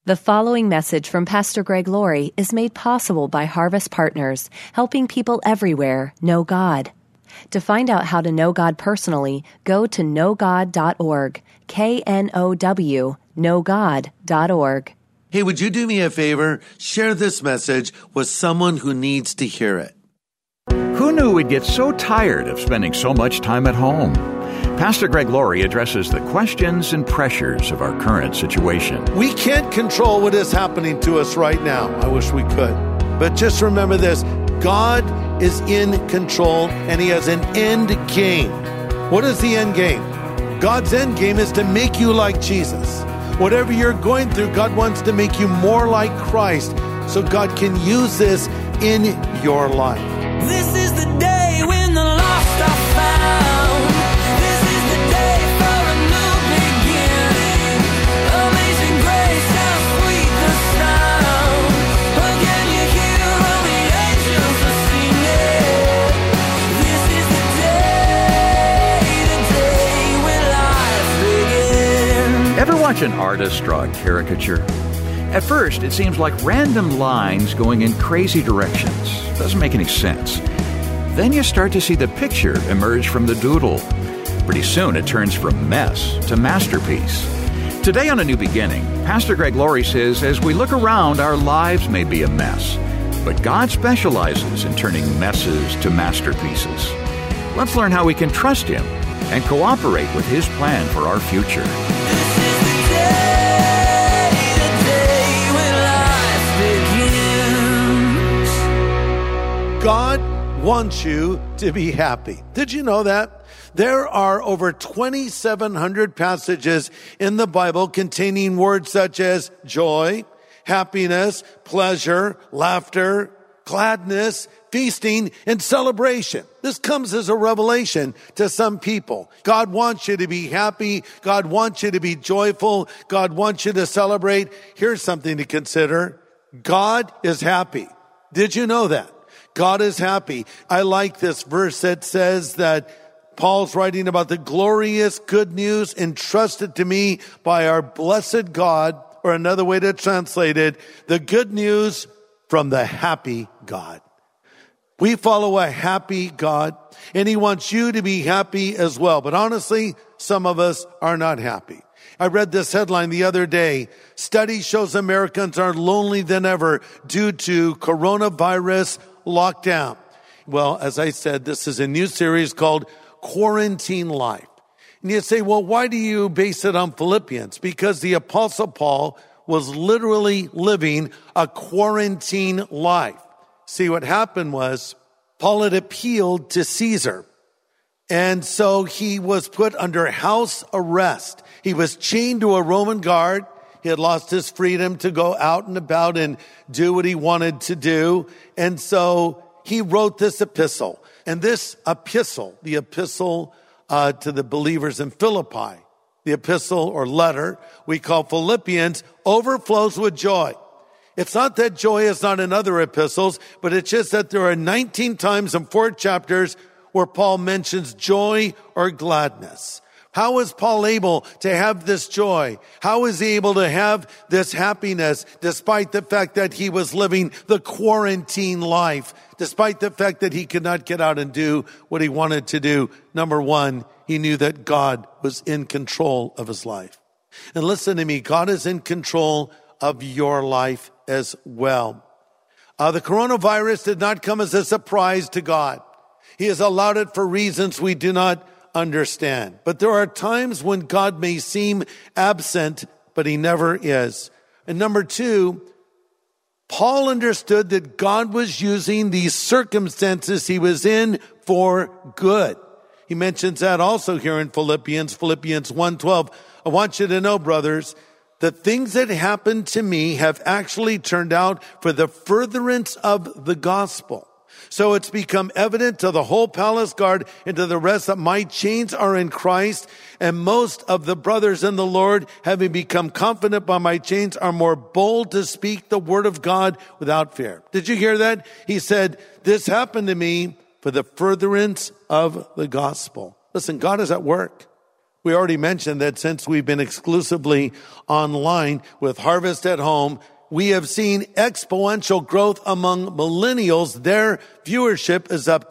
The following message from Pastor Greg Laurie is made possible by Harvest Partners, helping people everywhere know God. To find out how to know God personally, go to knowgod.org, K-N-O-W, knowgod.org. Hey, would you do me a favor? Share this message with someone who needs to hear it. Who knew we'd get so tired of spending so much time at home? Pastor Greg Laurie addresses the questions and pressures of our current situation. We can't control what is happening to us right now. I wish we could. But just remember this, God is in control and He has an end game. What is the end game? God's end game is to make you like Jesus. Whatever you're going through, God wants to make you more like Christ so God can use this in your life. This is the day when the lost are found. This is the day for a new beginning. Amazing grace, how sweet the sound. Again you hear all the angels are singing. This is the day when life begins. Ever watch an artist draw a caricature? At first, it seems like random lines going in crazy directions. Doesn't make any sense. Then you start to see the picture emerge from the doodle. Pretty soon, it turns from mess to masterpiece. Today on A New Beginning, Pastor Greg Laurie says, as we look around, our lives may be a mess, but God specializes in turning messes to masterpieces. Let's learn how we can trust Him and cooperate with His plan for our future. This is the day when life begins. God wants you to be happy. Did you know that? There are over 2,700 passages in the Bible containing words such as joy, happiness, pleasure, laughter, gladness, feasting, and celebration. This comes as a revelation to some people. God wants you to be happy. God wants you to be joyful. God wants you to celebrate. Here's something to consider. God is happy. Did you know that? God is happy. I like this verse that says that Paul's writing about the glorious good news entrusted to me by our blessed God, or another way to translate it, the good news from the happy God. We follow a happy God, and He wants you to be happy as well. But honestly, some of us are not happy. I read this headline the other day. Study shows Americans are lonely than ever due to coronavirus lockdown. Well, as I said, this is a new series called Quarantine Life. And you say, well, why do you base it on Philippians? Because the Apostle Paul was literally living a quarantine life. See, what happened was Paul had appealed to Caesar. And so he was put under house arrest. He was chained to a Roman guard. He had lost his freedom to go out and about and do what he wanted to do. And so he wrote this epistle. And this epistle, the epistle to the believers in Philippi, the epistle or letter we call Philippians, overflows with joy. It's not that joy is not in other epistles, but it's just that there are 19 times in 4 chapters where Paul mentions joy or gladness. How is Paul able to have this joy? How is he able to have this happiness despite the fact that he was living the quarantine life, despite the fact that he could not get out and do what he wanted to do? Number one, he knew that God was in control of his life. And listen to me, God is in control of your life as well. The coronavirus did not come as a surprise to God. He has allowed it for reasons we do not understand. But there are times when God may seem absent, but He never is. And number two, Paul understood that God was using these circumstances he was in for good. He mentions that also here in Philippians 1:12. I want you to know, brothers, the things that happened to me have actually turned out for the furtherance of the gospel. So it's become evident to the whole palace guard and to the rest that my chains are in Christ, and most of the brothers in the Lord, having become confident by my chains, are more bold to speak the word of God without fear. Did you hear that? He said, this happened to me for the furtherance of the gospel. Listen, God is at work. We already mentioned that since we've been exclusively online with Harvest at Home, we have seen exponential growth among millennials. Their viewership is up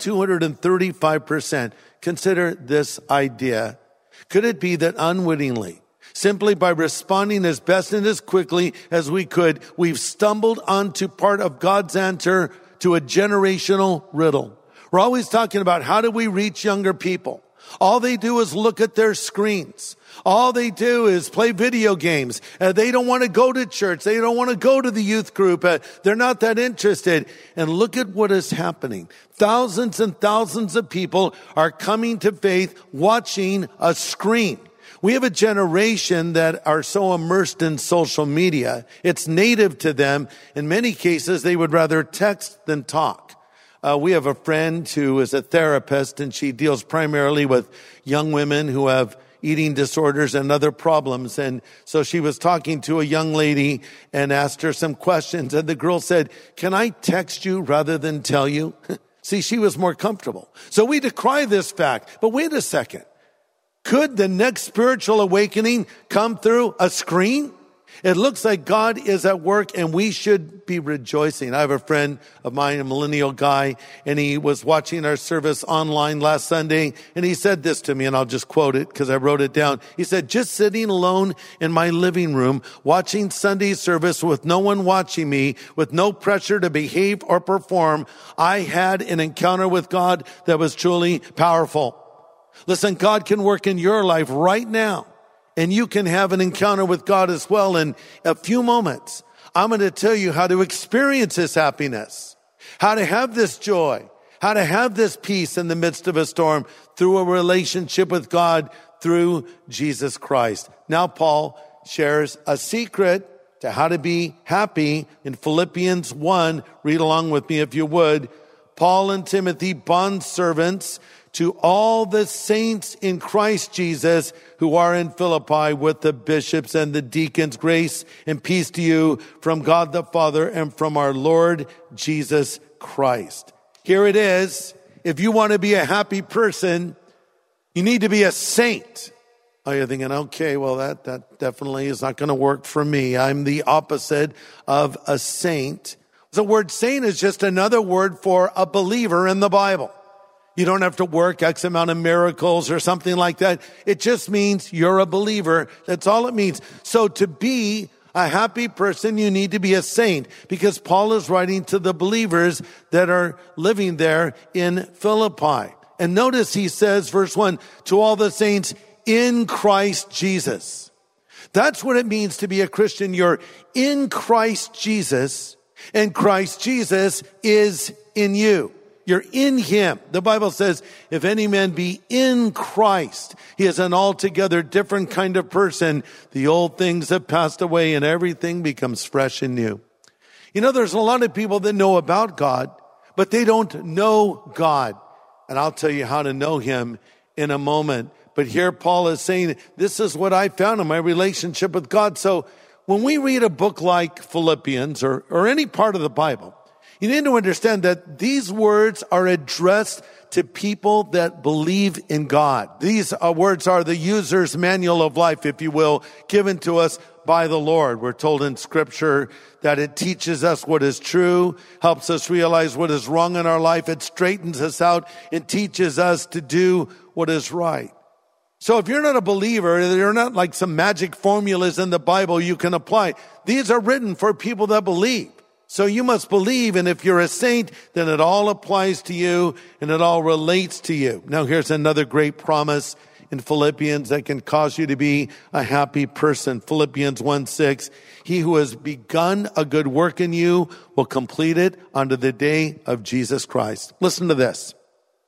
235%. Consider this idea. Could it be that unwittingly, simply by responding as best and as quickly as we could, we've stumbled onto part of God's answer to a generational riddle? We're always talking about how do we reach younger people? All they do is look at their screens. All they do is play video games. They don't want to go to church. They don't want to go to the youth group. They're not that interested. And look at what is happening. Thousands and thousands of people are coming to faith watching a screen. We have a generation that are so immersed in social media. It's native to them. In many cases, they would rather text than talk. We have a friend who is a therapist, and she deals primarily with young women who have eating disorders and other problems. And so she was talking to a young lady and asked her some questions. And the girl said, "Can I text you rather than tell you?" See, she was more comfortable. So we decry this fact. But wait a second. Could the next spiritual awakening come through a screen? It looks like God is at work, and we should be rejoicing. I have a friend of mine, a millennial guy, and he was watching our service online last Sunday, and he said this to me, and I'll just quote it because I wrote it down. He said, "Just sitting alone in my living room, watching Sunday service with no one watching me, with no pressure to behave or perform, I had an encounter with God that was truly powerful." Listen, God can work in your life right now. And you can have an encounter with God as well. In a few moments, I'm going to tell you how to experience this happiness, how to have this joy, how to have this peace in the midst of a storm through a relationship with God through Jesus Christ. Now, Paul shares a secret to how to be happy in Philippians 1. Read along with me if you would. Paul and Timothy, bondservants to all the saints in Christ Jesus who are in Philippi with the bishops and the deacons. Grace and peace to you from God the Father and from our Lord Jesus Christ. Here it is. If you want to be a happy person, you need to be a saint. Oh, you're thinking, okay, well, that definitely is not going to work for me. I'm the opposite of a saint. The word saint is just another word for a believer in the Bible. You don't have to work X amount of miracles or something like that. It just means you're a believer. That's all it means. So to be a happy person, you need to be a saint, because Paul is writing to the believers that are living there in Philippi. And notice he says, verse 1, to all the saints in Christ Jesus. That's what it means to be a Christian. You're in Christ Jesus, and Christ Jesus is in you. You're in him. The Bible says, if any man be in Christ, he is an altogether different kind of person. The old things have passed away and everything becomes fresh and new. You know, there's a lot of people that know about God, but they don't know God. And I'll tell you how to know him in a moment. But here Paul is saying, this is what I found in my relationship with God. So when we read a book like Philippians or any part of the Bible, you need to understand that these words are addressed to people that believe in God. These words are the user's manual of life, if you will, given to us by the Lord. We're told in Scripture that it teaches us what is true, helps us realize what is wrong in our life. It straightens us out and teaches us to do what is right. So if you're not a believer, you're not like some magic formulas in the Bible you can apply. These are written for people that believe. So you must believe, and if you're a saint, then it all applies to you and it all relates to you. Now here's another great promise in Philippians that can cause you to be a happy person. Philippians 1:6, he who has begun a good work in you will complete it unto the day of Jesus Christ. Listen to this.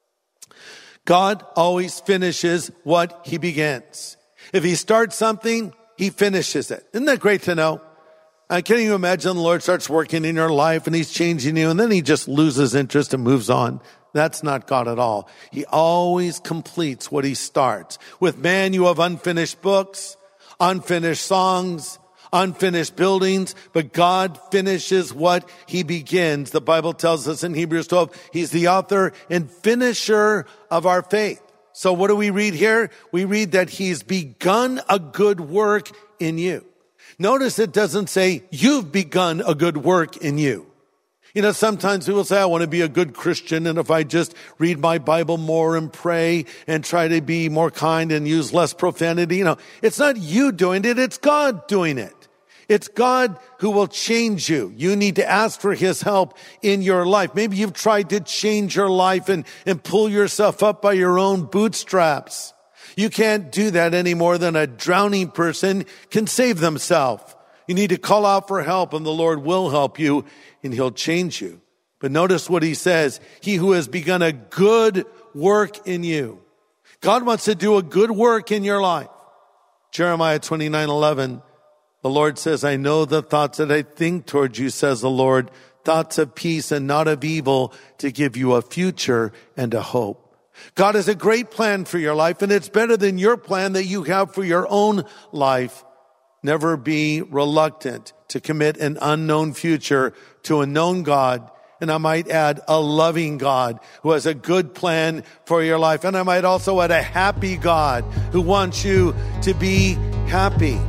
God always finishes what he begins. If he starts something, he finishes it. Isn't that great to know? Can you imagine the Lord starts working in your life and he's changing you and then he just loses interest and moves on? That's not God at all. He always completes what he starts. With man, you have unfinished books, unfinished songs, unfinished buildings, but God finishes what he begins. The Bible tells us in Hebrews 12, he's the author and finisher of our faith. So what do we read here? We read that he's begun a good work in you. Notice it doesn't say you've begun a good work in you. You know, sometimes people say, I want to be a good Christian, and if I just read my Bible more and pray and try to be more kind and use less profanity, it's not you doing it, it's God doing it. It's God who will change you. You need to ask for his help in your life. Maybe you've tried to change your life and pull yourself up by your own bootstraps. You can't do that any more than a drowning person can save themselves. You need to call out for help, and the Lord will help you, and he'll change you. But notice what he says, he who has begun a good work in you. God wants to do a good work in your life. Jeremiah 29:11. The Lord says, I know the thoughts that I think towards you, says the Lord, thoughts of peace and not of evil, to give you a future and a hope. God has a great plan for your life, and it's better than your plan that you have for your own life. Never be reluctant to commit an unknown future to a known God, and I might add a loving God who has a good plan for your life. And I might also add a happy God who wants you to be happy.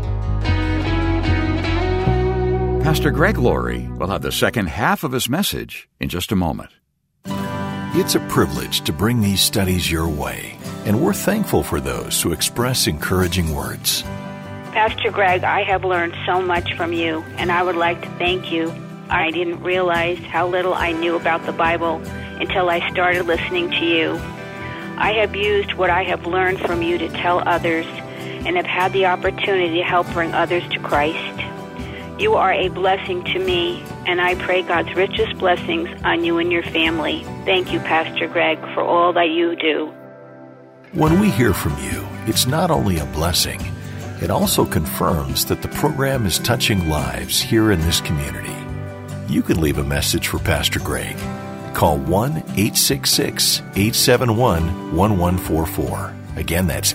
Pastor Greg Laurie will have the second half of his message in just a moment. It's a privilege to bring these studies your way, and we're thankful for those who express encouraging words. Pastor Greg, I have learned so much from you, and I would like to thank you. I didn't realize how little I knew about the Bible until I started listening to you. I have used what I have learned from you to tell others, and have had the opportunity to help bring others to Christ. You are a blessing to me, and I pray God's richest blessings on you and your family. Thank you, Pastor Greg, for all that you do. When we hear from you, it's not only a blessing, it also confirms that the program is touching lives here in this community. You can leave a message for Pastor Greg. Call 1-866-871-1144. Again, that's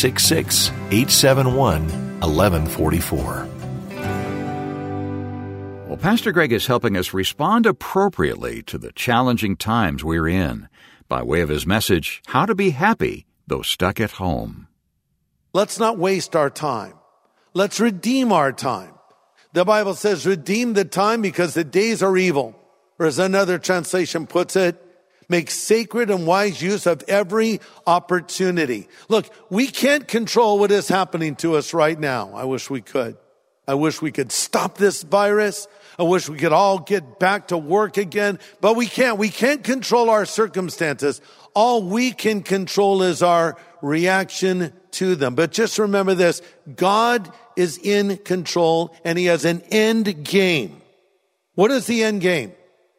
866-871-1144. Well, Pastor Greg is helping us respond appropriately to the challenging times we're in by way of his message, How to Be Happy Though Stuck at Home. Let's not waste our time. Let's redeem our time. The Bible says, redeem the time because the days are evil. Or as another translation puts it, make sacred and wise use of every opportunity. Look, we can't control what is happening to us right now. I wish we could. I wish we could stop this virus. I wish we could all get back to work again, but we can't. We can't control our circumstances. All we can control is our reaction to them. But just remember this, God is in control and he has an end game. What is the end game?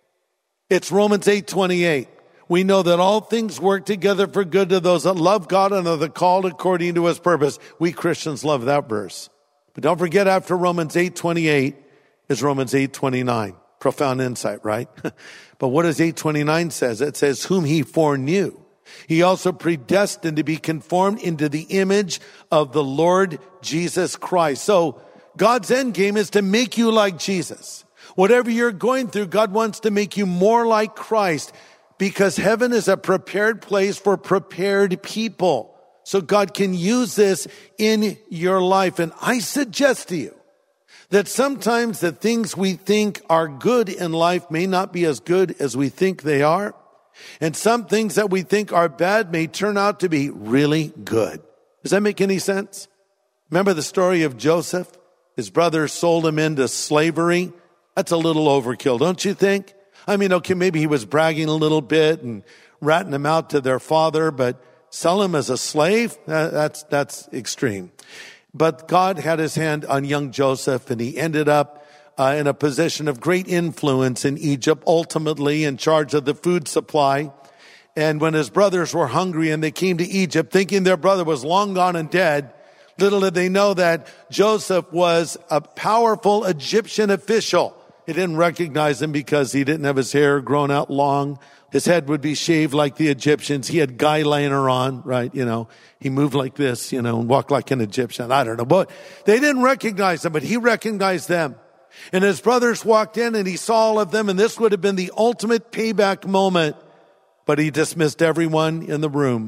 It's Romans 8:28. We know that all things work together for good to those that love God and are the called according to his purpose. We Christians love that verse. But don't forget, after Romans 8:28 is Romans 8:29. Profound insight, right? But what does 8:29 says? It says, whom he foreknew, he also predestined to be conformed into the image of the Lord Jesus Christ. So God's end game is to make you like Jesus. Whatever you're going through, God wants to make you more like Christ, because heaven is a prepared place for prepared people. So God can use this in your life. And I suggest to you that sometimes the things we think are good in life may not be as good as we think they are. And some things that we think are bad may turn out to be really good. Does that make any sense? Remember the story of Joseph? His brothers sold him into slavery. That's a little overkill, don't you think? I mean, okay, maybe he was bragging a little bit and ratting him out to their father, but sell him as a slave? That's extreme. But God had his hand on young Joseph, and he ended up in a position of great influence in Egypt, ultimately in charge of the food supply. And when his brothers were hungry and they came to Egypt thinking their brother was long gone and dead, little did they know that Joseph was a powerful Egyptian official. They didn't recognize him because he didn't have his hair grown out long. His head would be shaved like the Egyptians. He had guy liner on, right? He moved like this, and walked like an Egyptian. I don't know. But they didn't recognize him, but he recognized them. And his brothers walked in and he saw all of them, and this would have been the ultimate payback moment. But he dismissed everyone in the room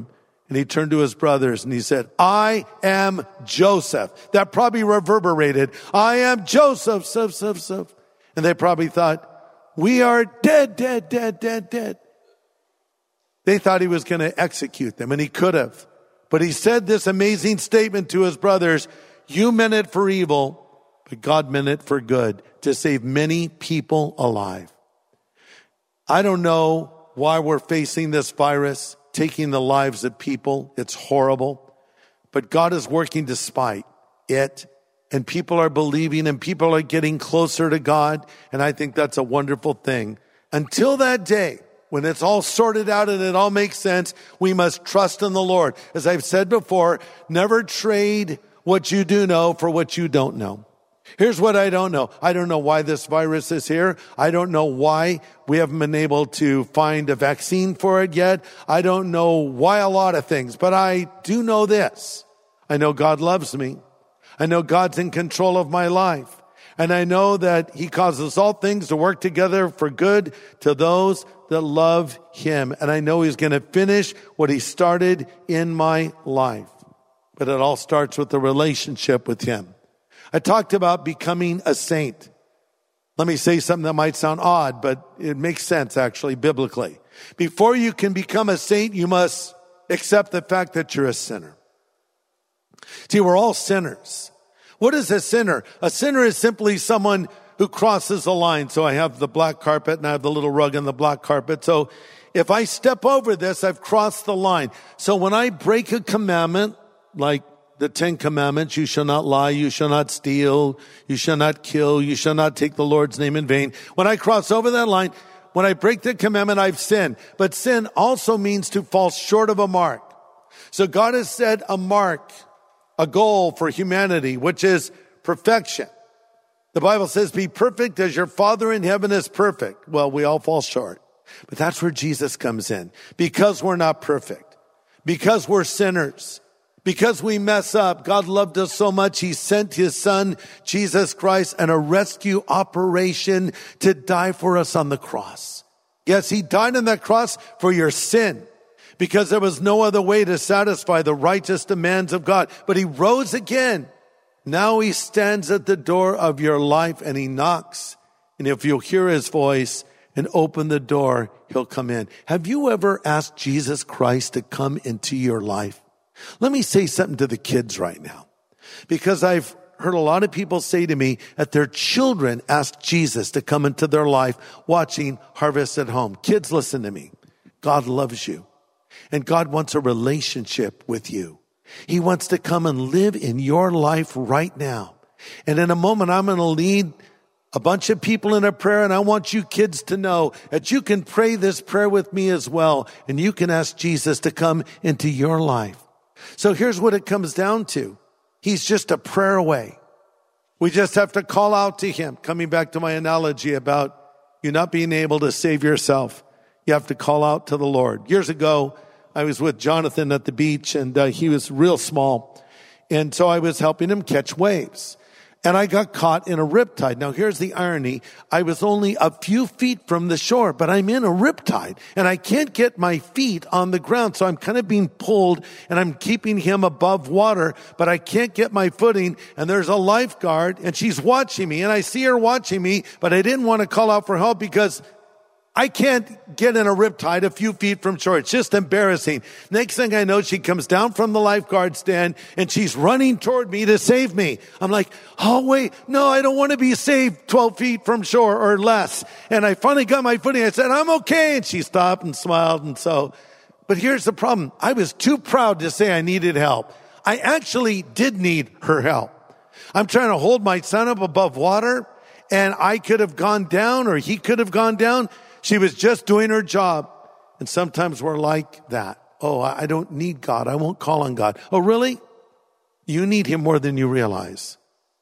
And he turned to his brothers and he said, I am Joseph. That probably reverberated. I am Joseph. And they probably thought, we are dead. They thought he was going to execute them, and he could have. But he said this amazing statement to his brothers, you meant it for evil, but God meant it for good, to save many people alive. I don't know why we're facing this virus, taking the lives of people. It's horrible. But God is working despite it. And people are believing and people are getting closer to God. And I think that's a wonderful thing. Until that day, when it's all sorted out and it all makes sense, we must trust in the Lord. As I've said before, never trade what you do know for what you don't know. Here's what I don't know. I don't know why this virus is here. I don't know why we haven't been able to find a vaccine for it yet. I don't know why a lot of things, but I do know this. I know God loves me. I know God's in control of my life. And I know that he causes all things to work together for good to those that love him. And I know he's going to finish what he started in my life. But it all starts with the relationship with him. I talked about becoming a saint. Let me say something that might sound odd, but it makes sense actually biblically. Before you can become a saint, you must accept the fact that you're a sinner. See, we're all sinners. What is a sinner? A sinner is simply someone who crosses a line. So I have the black carpet and I have the little rug on the black carpet. So if I step over this, I've crossed the line. So when I break a commandment, like the 10 commandments, you shall not lie, you shall not steal, you shall not kill, you shall not take the Lord's name in vain. When I cross over that line, when I break the commandment, I've sinned. But sin also means to fall short of a mark. So God has set a mark, a goal for humanity, which is perfection. The Bible says, be perfect as your Father in heaven is perfect. Well, we all fall short. But that's where Jesus comes in. Because we're not perfect. Because we're sinners. Because we mess up, God loved us so much, he sent his son, Jesus Christ, and a rescue operation to die for us on the cross. Yes, he died on that cross for your sin, because there was no other way to satisfy the righteous demands of God. But he rose again. Now he stands at the door of your life and he knocks. And if you'll hear his voice and open the door, he'll come in. Have you ever asked Jesus Christ to come into your life? Let me say something to the kids right now, because I've heard a lot of people say to me that their children ask Jesus to come into their life watching Harvest at Home. Kids, listen to me. God loves you, and God wants a relationship with you. He wants to come and live in your life right now. And in a moment, I'm going to lead a bunch of people in a prayer, and I want you kids to know that you can pray this prayer with me as well, and you can ask Jesus to come into your life. So here's what it comes down to. He's just a prayer away. We just have to call out to him. Coming back to my analogy about you not being able to save yourself, you have to call out to the Lord. Years ago, I was with Jonathan at the beach, and he was real small. And so I was helping him catch waves. And I got caught in a riptide. Now, here's the irony. I was only a few feet from the shore, but I'm in a riptide, and I can't get my feet on the ground. So I'm kind of being pulled, and I'm keeping him above water, but I can't get my footing. And there's a lifeguard, and she's watching me, and I see her watching me, but I didn't want to call out for help because I can't get in a riptide a few feet from shore. It's just embarrassing. Next thing I know, she comes down from the lifeguard stand and she's running toward me to save me. I'm like, oh wait, no, I don't want to be saved 12 feet from shore or less. And I finally got my footing. I said, I'm okay. And she stopped and smiled. And so, but here's the problem. I was too proud to say I needed help. I actually did need her help. I'm trying to hold my son up above water, and I could have gone down, or he could have gone down. She was just doing her job. And sometimes we're like that. Oh, I don't need God. I won't call on God. Oh, really? You need him more than you realize.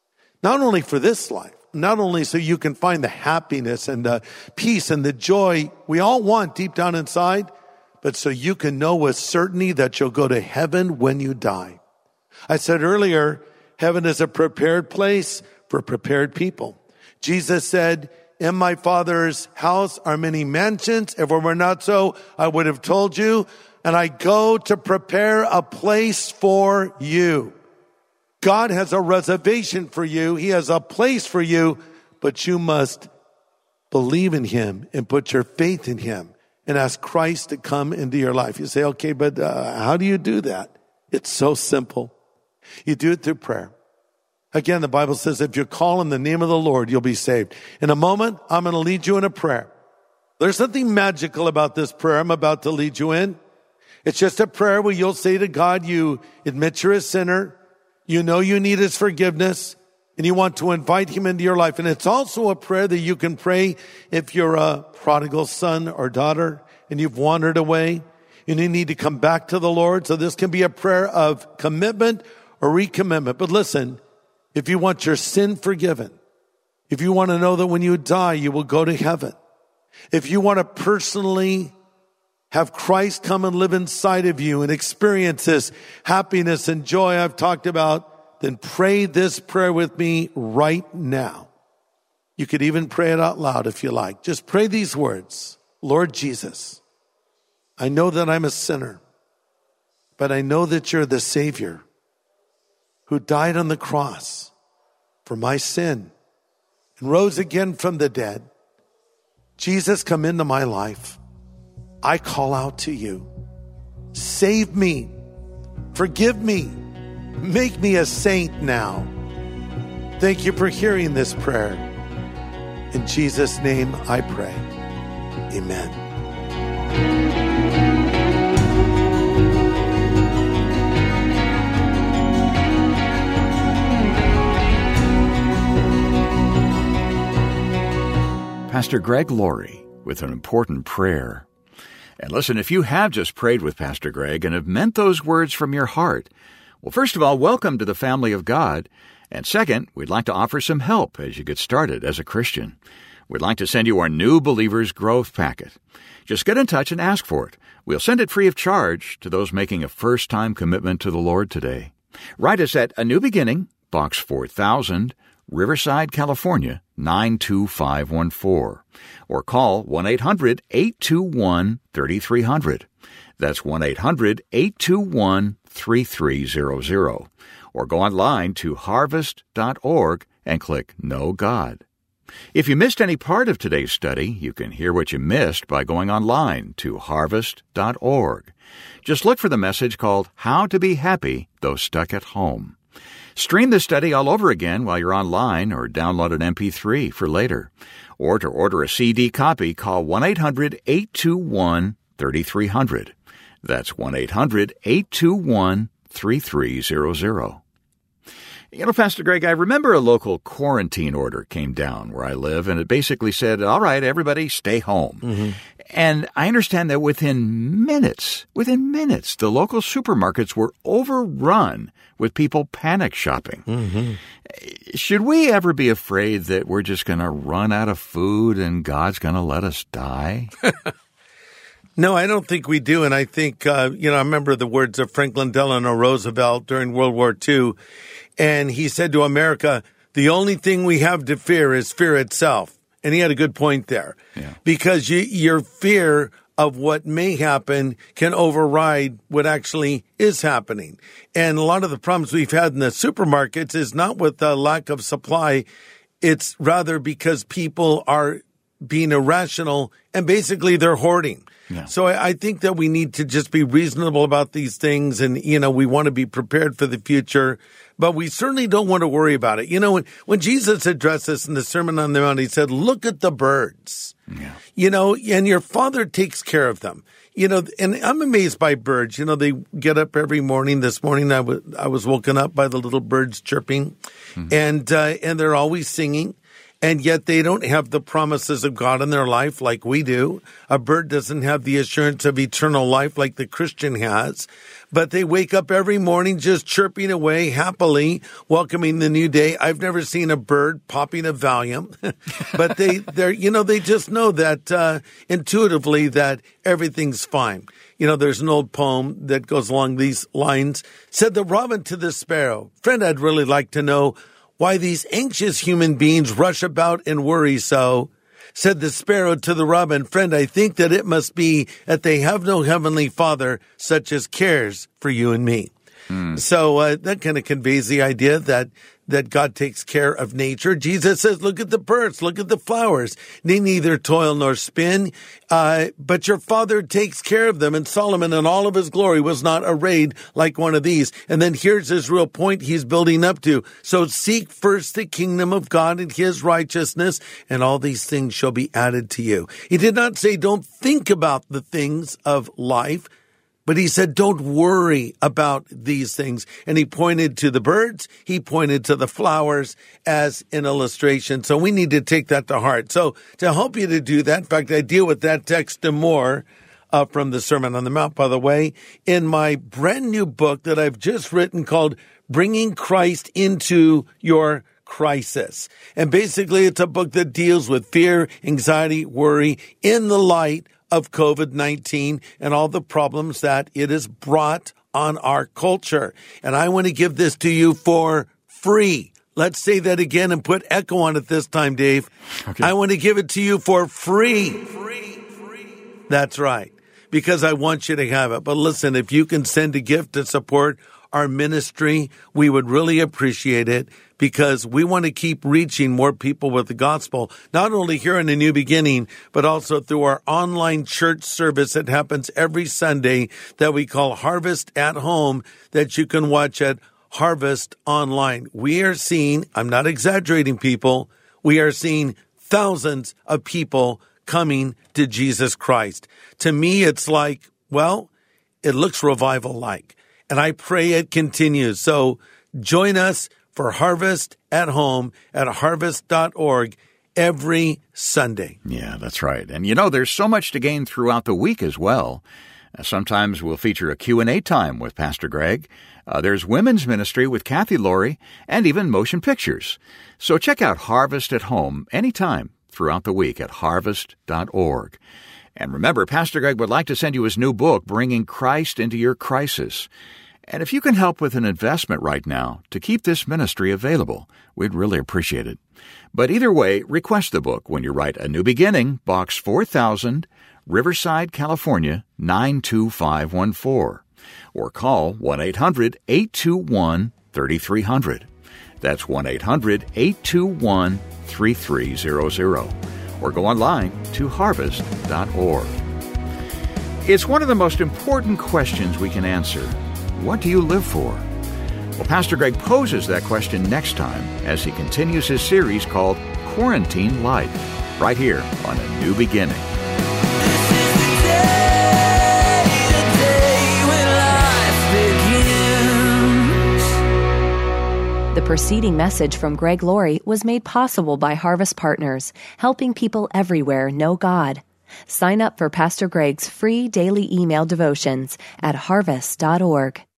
Not only for this life, not only so you can find the happiness and the peace and the joy we all want deep down inside, but so you can know with certainty that you'll go to heaven when you die. I said earlier, heaven is a prepared place for prepared people. Jesus said, in my Father's house are many mansions. If it were not so, I would have told you. and I go to prepare a place for you. God has a reservation for you. He has a place for you, but you must believe in him and put your faith in him and ask Christ to come into your life. You say, okay, but how do you do that? It's so simple. You do it through prayer. Again, the Bible says if you call in the name of the Lord, you'll be saved. In a moment, I'm going to lead you in a prayer. There's nothing magical about this prayer I'm about to lead you in. It's just a prayer where you'll say to God, you admit you're a sinner, you know you need his forgiveness, and you want to invite him into your life. And it's also a prayer that you can pray if you're a prodigal son or daughter and you've wandered away and you need to come back to the Lord. So this can be a prayer of commitment or recommitment. But listen, if you want your sin forgiven, if you want to know that when you die, you will go to heaven, if you want to personally have Christ come and live inside of you and experience this happiness and joy I've talked about, then pray this prayer with me right now. You could even pray it out loud if you like. Just pray these words. Lord Jesus, I know that I'm a sinner, but I know that you're the Savior who died on the cross for my sin and rose again from the dead. Jesus, come into my life. I call out to you. Save me. Forgive me. Make me a saint now. Thank you for hearing this prayer. In Jesus' name I pray. Amen. Pastor Greg Laurie with an important prayer. And listen, if you have just prayed with Pastor Greg and have meant those words from your heart, well, first of all, welcome to the family of God. And second, we'd like to offer some help as you get started as a Christian. We'd like to send you our New Believers Growth Packet. Just get in touch and ask for it. We'll send it free of charge to those making a first-time commitment to the Lord today. Write us at A New Beginning, Box 4000, Riverside, California, 92514. Or call 1-800-821-3300. That's 1-800-821-3300. Or go online to harvest.org and click Know God. If you missed any part of today's study, you can hear what you missed by going online to harvest.org. Just look for the message called How to Be Happy Though Stuck at Home. Stream the study all over again while you're online or download an MP3 for later. Or to order a CD copy, call 1-800-821-3300. That's 1-800-821-3300. You know, Pastor Greg, I remember a local quarantine order came down where I live, and it basically said, all right, everybody stay home. Mm-hmm. And I understand that within minutes, the local supermarkets were overrun with people panic shopping. Mm-hmm. Should we ever be afraid that we're just going to run out of food and God's going to let us die? No, I don't think we do. And I think, I remember the words of Franklin Delano Roosevelt during World War II. And he said to America, the only thing we have to fear is fear itself. And he had a good point there. Yeah. Because your fear of what may happen can override what actually is happening. And a lot of the problems we've had in the supermarkets is not with the lack of supply. It's rather because people are being irrational and basically they're hoarding. Yeah. So I think that we need to just be reasonable about these things and, we want to be prepared for the future, but we certainly don't want to worry about it. When Jesus addressed us in the Sermon on the Mount, he said, look at the birds, and your Father takes care of them. And I'm amazed by birds. They get up every morning. This morning I was woken up by the little birds chirping, mm-hmm. and they're always singing. And yet they don't have the promises of God in their life like we do. A bird doesn't have the assurance of eternal life like the Christian has. But they wake up every morning just chirping away happily, welcoming the new day. I've never seen a bird popping a Valium. But they just know that intuitively that everything's fine. There's an old poem that goes along these lines. Said the robin to the sparrow, friend, I'd really like to know why these anxious human beings rush about and worry so. Said the sparrow to the robin, friend, I think that it must be that they have no heavenly Father such as cares for you and me. So that kind of conveys the idea that God takes care of nature. Jesus says, look at the birds, look at the flowers. They neither toil nor spin, but your Father takes care of them. And Solomon in all of his glory was not arrayed like one of these. And then here's his real point he's building up to. So seek first the kingdom of God and his righteousness, and all these things shall be added to you. He did not say don't think about the things of life, but he said, don't worry about these things. And he pointed to the birds. He pointed to the flowers as an illustration. So we need to take that to heart. So to help you to do that, in fact, I deal with that text and more from the Sermon on the Mount, by the way, in my brand new book that I've just written called Bringing Christ into Your Crisis. And basically, it's a book that deals with fear, anxiety, worry in the light of COVID-19 and all the problems that it has brought on our culture. And I want to give this to you for free. Let's say that again and put echo on it this time, Dave. Okay. I want to give it to you for free. That's right, because I want you to have it. But listen, if you can send a gift to support our ministry, we would really appreciate it, because we want to keep reaching more people with the gospel, not only here in the New Beginning, but also through our online church service that happens every Sunday that we call Harvest at Home, that you can watch at Harvest Online. We are seeing, I'm not exaggerating, people, we are seeing thousands of people coming to Jesus Christ. To me, it's like, well, it looks revival-like. And I pray it continues. So join us for Harvest at Home at harvest.org every Sunday. Yeah, that's right. And there's so much to gain throughout the week as well. Sometimes we'll feature a Q&A time with Pastor Greg. There's women's ministry with Kathy Laurie, and even motion pictures. So check out Harvest at Home anytime throughout the week at harvest.org. And remember, Pastor Greg would like to send you his new book, Bringing Christ into Your Crisis. And if you can help with an investment right now to keep this ministry available, we'd really appreciate it. But either way, request the book when you write A New Beginning, Box 4000, Riverside, California, 92514. Or call 1-800-821-3300. That's 1-800-821-3300. Or go online to harvest.org. It's one of the most important questions we can answer. What do you live for? Well, Pastor Greg poses that question next time as he continues his series called Quarantine Life, right here on A New Beginning. The preceding message from Greg Laurie was made possible by Harvest Partners, helping people everywhere know God. Sign up for Pastor Greg's free daily email devotions at harvest.org.